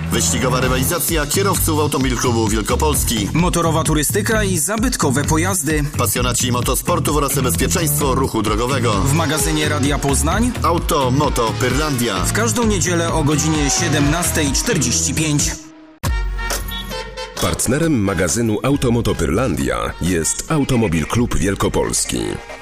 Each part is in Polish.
Wyścigowa rywalizacja kierowców Automobil Klubu Wielkopolski. Motorowa turystyka i zabytkowe pojazdy. Pasjonaci motosportów oraz bezpieczeństwo ruchu drogowego. W magazynie Radia Poznań Auto, Moto, Pyrlandia. W każdą niedzielę o godzinie 17:45. Partnerem magazynu Automoto Pyrlandia jest Automobil Klub Wielkopolski.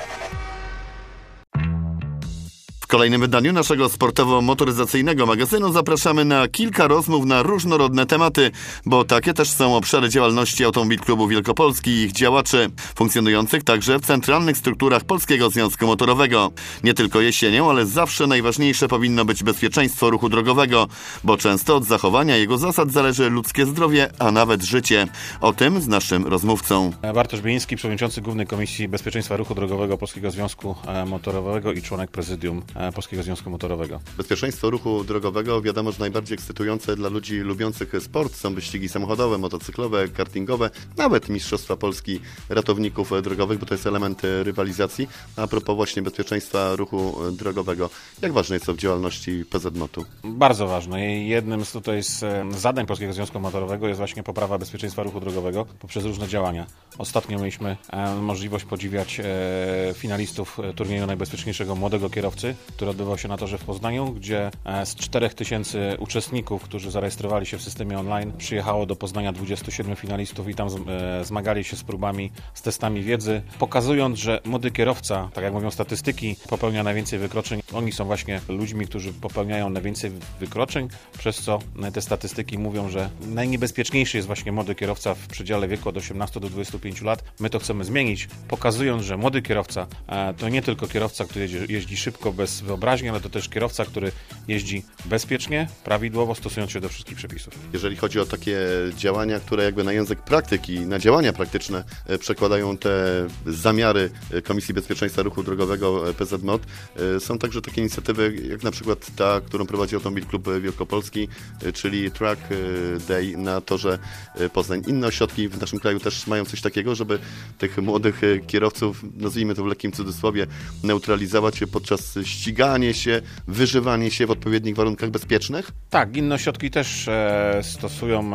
W kolejnym wydaniu naszego sportowo-motoryzacyjnego magazynu zapraszamy na kilka rozmów na różnorodne tematy, bo takie też są obszary działalności Automobil Klubu Wielkopolski i ich działaczy, funkcjonujących także w centralnych strukturach Polskiego Związku Motorowego. Nie tylko jesienią, ale zawsze najważniejsze powinno być bezpieczeństwo ruchu drogowego, bo często od zachowania jego zasad zależy ludzkie zdrowie, a nawet życie. O tym z naszym rozmówcą. Bartosz Bieliński, przewodniczący Głównej Komisji Bezpieczeństwa Ruchu Drogowego Polskiego Związku Motorowego i członek prezydium Polskiego Związku Motorowego. Bezpieczeństwo ruchu drogowego wiadomo, że najbardziej ekscytujące dla ludzi lubiących sport są wyścigi samochodowe, motocyklowe, kartingowe, nawet Mistrzostwa Polski ratowników drogowych, bo to jest element rywalizacji. A propos właśnie bezpieczeństwa ruchu drogowego, jak ważne jest to w działalności PZMOT-u? Bardzo ważne. Jednym z zadań Polskiego Związku Motorowego jest właśnie poprawa bezpieczeństwa ruchu drogowego poprzez różne działania. Ostatnio mieliśmy możliwość podziwiać finalistów turnieju najbezpieczniejszego młodego kierowcy, który odbywał się na torze w Poznaniu, gdzie z 4000 uczestników, którzy zarejestrowali się w systemie online, przyjechało do Poznania 27 finalistów i tam zmagali się z próbami, z testami wiedzy, pokazując, że młody kierowca, tak jak mówią statystyki, popełnia najwięcej wykroczeń. Oni są właśnie ludźmi, którzy popełniają najwięcej wykroczeń, przez co te statystyki mówią, że najniebezpieczniejszy jest właśnie młody kierowca w przedziale wieku od 18 do 25 lat. My to chcemy zmienić, pokazując, że młody kierowca to nie tylko kierowca, który jeździ szybko, bez wyobraźni, ale to też kierowca, który jeździ bezpiecznie, prawidłowo, stosując się do wszystkich przepisów. Jeżeli chodzi o takie działania, które jakby na język praktyki, na działania praktyczne przekładają te zamiary Komisji Bezpieczeństwa Ruchu Drogowego PZMOT, są także takie inicjatywy, jak na przykład ta, którą prowadzi Automobil Klub Wielkopolski, czyli Track Day na torze Poznań. Inne ośrodki w naszym kraju też mają coś takiego, żeby tych młodych kierowców, nazwijmy to w lekkim cudzysłowie, neutralizować podczas ścigania się, wyżywanie się w odpowiednich warunkach bezpiecznych? Tak, inne ośrodki też stosują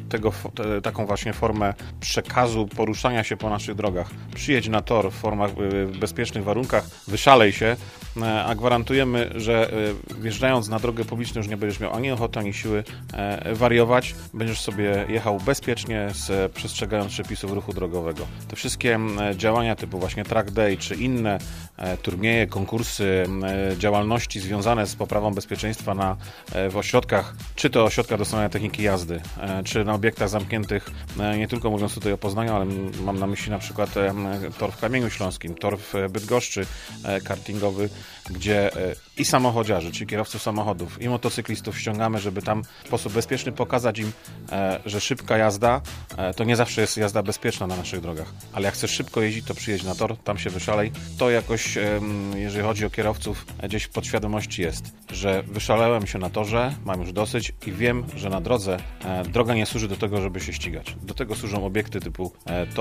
taką właśnie formę przekazu poruszania się po naszych drogach. Przyjedź na tor w bezpiecznych warunkach, wyszalej się, a gwarantujemy, że wjeżdżając na drogę publiczną już nie będziesz miał ani ochoty, ani siły wariować. Będziesz sobie jechał bezpiecznie, przestrzegając przepisów ruchu drogowego. Te wszystkie działania typu właśnie Track Day czy inne turnieje, konkursy, działalności związane z poprawą bezpieczeństwa w ośrodkach, czy to ośrodkach do stosowania techniki jazdy, czy na obiektach zamkniętych, nie tylko mówiąc tutaj o Poznaniu, ale mam na myśli na przykład tor w Kamieniu Śląskim, tor w Bydgoszczy kartingowy, gdzie i samochodziarzy, czyli kierowców samochodów, i motocyklistów ściągamy, żeby tam w sposób bezpieczny pokazać im, że szybka jazda to nie zawsze jest jazda bezpieczna na naszych drogach, ale jak chcesz szybko jeździć, to przyjedź na tor, tam się wyszalej. To jakoś, jeżeli chodzi o kierowców, gdzieś w podświadomości jest, że wyszalałem się na torze, mam już dosyć i wiem, że na drodze droga nie służy do tego, żeby się ścigać. Do tego służą obiekty typu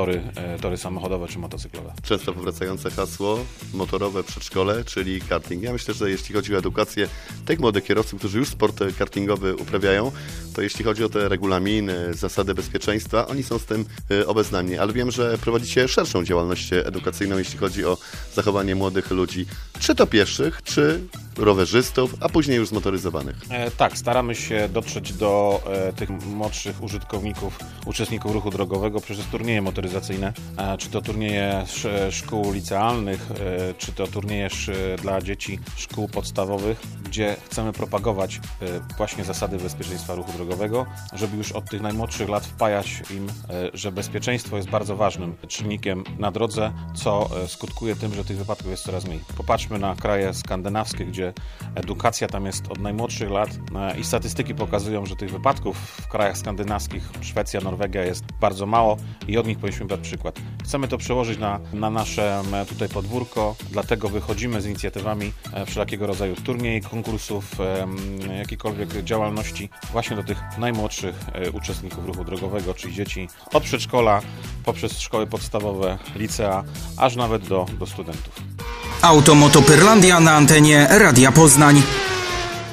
tory samochodowe czy motocyklowe. Często powracające hasło motorowe przedszkole, czyli karting. Ja myślę, że jeśli chodzi o edukację tych młodych kierowców, którzy już sport kartingowy uprawiają, to jeśli chodzi o te regulaminy, zasady bezpieczeństwa, oni są z tym obeznani. Ale wiem, że prowadzicie szerszą działalność edukacyjną, jeśli chodzi o zachowanie młodych ludzi, czy to pieszych, czy rowerzystów, a później już zmotoryzowanych. Tak, staramy się dotrzeć do tych młodszych uczestników ruchu drogowego przez turnieje motoryzacyjne, czy to turnieje szkół licealnych, czy to turnieje dla dzieci szkół podstawowych, gdzie chcemy propagować właśnie zasady bezpieczeństwa ruchu drogowego, żeby już od tych najmłodszych lat wpajać im, że bezpieczeństwo jest bardzo ważnym czynnikiem na drodze, co skutkuje tym, że tych wypadków jest coraz mniej. Popatrzmy na kraje skandynawskie, gdzie edukacja tam jest od najmłodszych lat i statystyki pokazują, że tych wypadków w krajach skandynawskich, Szwecja, Norwegia jest bardzo mało i od nich powinniśmy brać przykład. Chcemy to przełożyć na nasze tutaj podwórko, dlatego wychodzimy z inicjatywami wszelkiego rodzaju turniej, konkursów, jakiejkolwiek działalności właśnie do tych najmłodszych uczestników ruchu drogowego, czyli dzieci od przedszkola, poprzez szkoły podstawowe, licea, aż nawet do studentów. Auto, Moto, Pyrlandia na antenie Radia Poznań.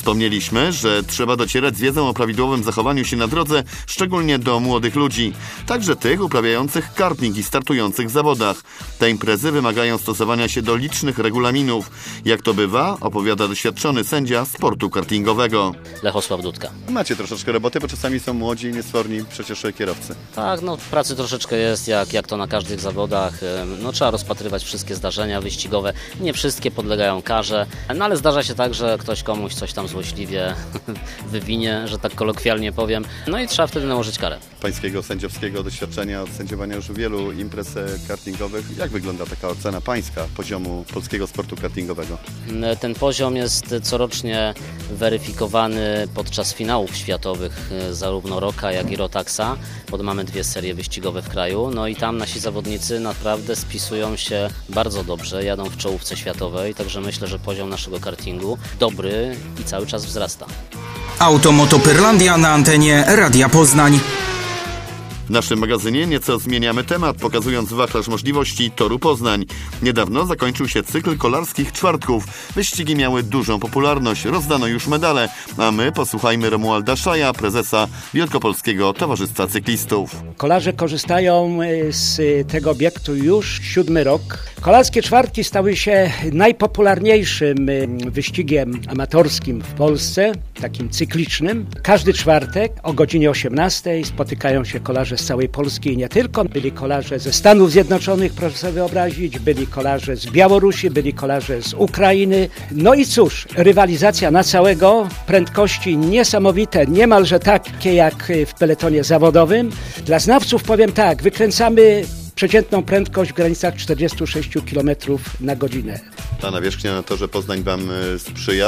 Wspomnieliśmy, że trzeba docierać z wiedzą o prawidłowym zachowaniu się na drodze, szczególnie do młodych ludzi, także tych uprawiających karting i startujących w zawodach. Te imprezy wymagają stosowania się do licznych regulaminów. Jak to bywa, opowiada doświadczony sędzia sportu kartingowego. Lechosław Dudka. Macie troszeczkę roboty, bo czasami są młodzi, niesforni przecież kierowcy. Tak, pracy troszeczkę jest, jak to na każdych zawodach. Trzeba rozpatrywać wszystkie zdarzenia wyścigowe. Nie wszystkie podlegają karze, ale zdarza się tak, że ktoś komuś coś tam złośliwie wywinie, że tak kolokwialnie powiem. I trzeba wtedy nałożyć karę. Pańskiego sędziowskiego doświadczenia od sędziowania już wielu imprez kartingowych. Jak wygląda taka ocena pańska poziomu polskiego sportu kartingowego? Ten poziom jest corocznie weryfikowany podczas finałów światowych zarówno Rocka, jak i Rotaxa, bo mamy 2 serie wyścigowe w kraju. I tam nasi zawodnicy naprawdę spisują się bardzo dobrze, jadą w czołówce światowej, także myślę, że poziom naszego kartingu dobry i cały czas wzrasta. Automoto Pyrlandia na antenie Radia Poznań. W naszym magazynie nieco zmieniamy temat, pokazując wachlarz możliwości Toru Poznań. Niedawno zakończył się cykl kolarskich czwartków. Wyścigi miały dużą popularność, rozdano już medale, a my posłuchajmy Romualda Szaja, prezesa Wielkopolskiego Towarzystwa Cyklistów. Kolarze korzystają z tego obiektu już 7. rok. Kolarskie czwartki stały się najpopularniejszym wyścigiem amatorskim w Polsce, takim cyklicznym. Każdy czwartek o godzinie 18 spotykają się kolarze z całej Polski i nie tylko. Byli kolarze ze Stanów Zjednoczonych, proszę sobie wyobrazić, byli kolarze z Białorusi, byli kolarze z Ukrainy. I cóż, rywalizacja na całego, prędkości niesamowite, niemalże takie jak w peletonie zawodowym. Dla znawców powiem tak, wykręcamy przeciętną prędkość w granicach 46 km na godzinę. Ta nawierzchnia na torze Poznań Wam sprzyja.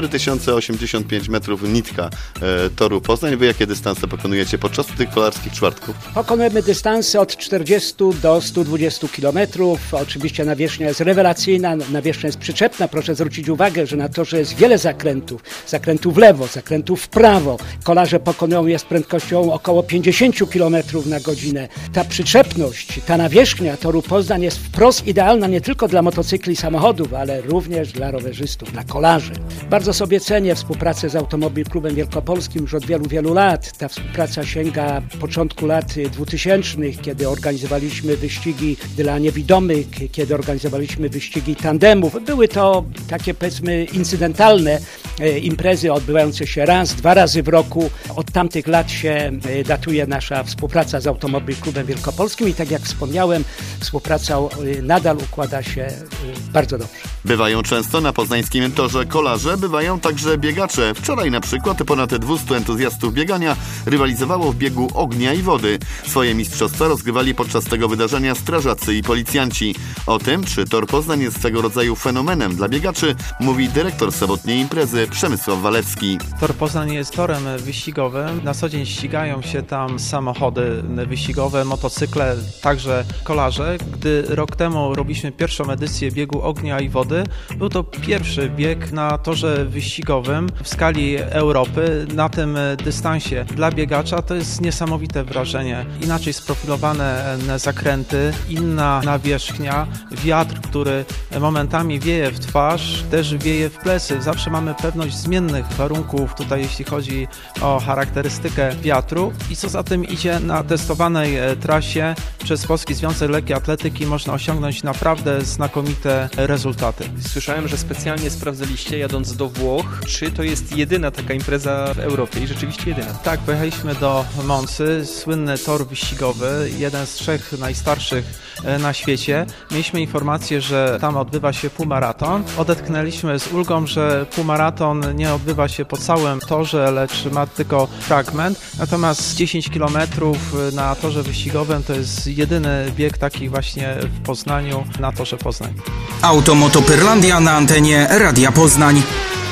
4085 metrów nitka toru Poznań. Wy jakie dystanse pokonujecie podczas tych kolarskich czwartków? Pokonujemy dystanse od 40 do 120 km. Oczywiście nawierzchnia jest rewelacyjna, nawierzchnia jest przyczepna. Proszę zwrócić uwagę, że na torze jest wiele zakrętów. Zakrętów w lewo, zakrętów w prawo. Kolarze pokonują je z prędkością około 50 km na godzinę. Ta przyczepność, ta nawierzchnia toru Poznań jest wprost idealna nie tylko dla motocykli i samochodów, ale również dla rowerzystów, dla kolarzy. Bardzo sobie cenię współpracę z Automobil Klubem Wielkopolskim już od wielu, wielu lat. Ta współpraca sięga początku lat 2000, kiedy organizowaliśmy wyścigi dla niewidomych, kiedy organizowaliśmy wyścigi tandemów. Były to takie, powiedzmy, incydentalne imprezy odbywające się raz, 2 razy w roku. Od tamtych lat się datuje nasza współpraca z Automobil Klubem Wielkopolskim i tak jak wspomniałem, współpraca nadal układa się bardzo dobrze. Bywają często na poznańskim torze kolarze, bywają także biegacze. Wczoraj na przykład ponad 200 entuzjastów biegania rywalizowało w biegu ognia i wody. Swoje mistrzostwa rozgrywali podczas tego wydarzenia strażacy i policjanci. O tym, czy tor Poznań jest swego rodzaju fenomenem dla biegaczy, mówi dyrektor sobotniej imprezy Przemysław Walewski. Tor Poznań jest torem wyścigowym. Na co dzień ścigają się tam samochody wyścigowe, motocykle, także kolarze. Gdy rok temu robiliśmy pierwszą edycję biegu ognia i wody, był to pierwszy bieg na torze wyścigowym w skali Europy na tym dystansie. Dla biegacza to jest niesamowite wrażenie. Inaczej sprofilowane zakręty, inna nawierzchnia, wiatr, który momentami wieje w twarz, też wieje w plecy. Zawsze mamy pewność zmiennych warunków tutaj, jeśli chodzi o charakterystykę wiatru. I co za tym idzie, na testowanej trasie przez Polski Związek Lekkiej Atletyki można osiągnąć naprawdę znakomite rezultaty. Słyszałem, że specjalnie sprawdzaliście, jadąc do Włoch, czy to jest jedyna taka impreza w Europie i rzeczywiście jedyna. Tak, pojechaliśmy do Moncy, słynny tor wyścigowy, jeden z 3 najstarszych na świecie. Mieliśmy informację, że tam odbywa się półmaraton. Odetchnęliśmy z ulgą, że półmaraton nie odbywa się po całym torze, lecz ma tylko fragment. Natomiast 10 km na torze wyścigowym to jest jedyny bieg taki właśnie w Poznaniu, na torze Poznań. Automoto Pyrlandia na antenie Radia Poznań.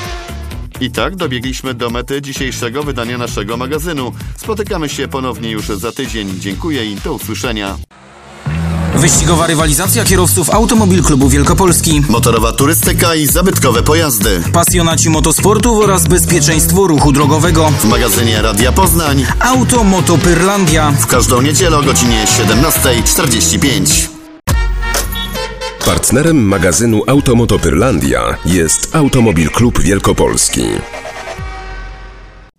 I tak dobiegliśmy do mety dzisiejszego wydania naszego magazynu. Spotykamy się ponownie już za tydzień. Dziękuję i do usłyszenia. Wyścigowa rywalizacja kierowców Automobil Klubu Wielkopolski. Motorowa turystyka i zabytkowe pojazdy. Pasjonaci motosportu oraz bezpieczeństwo ruchu drogowego. W magazynie Radia Poznań. Automoto Pyrlandia. W każdą niedzielę o godzinie 17:45. Partnerem magazynu Automoto Pyrlandia jest Automobil Klub Wielkopolski.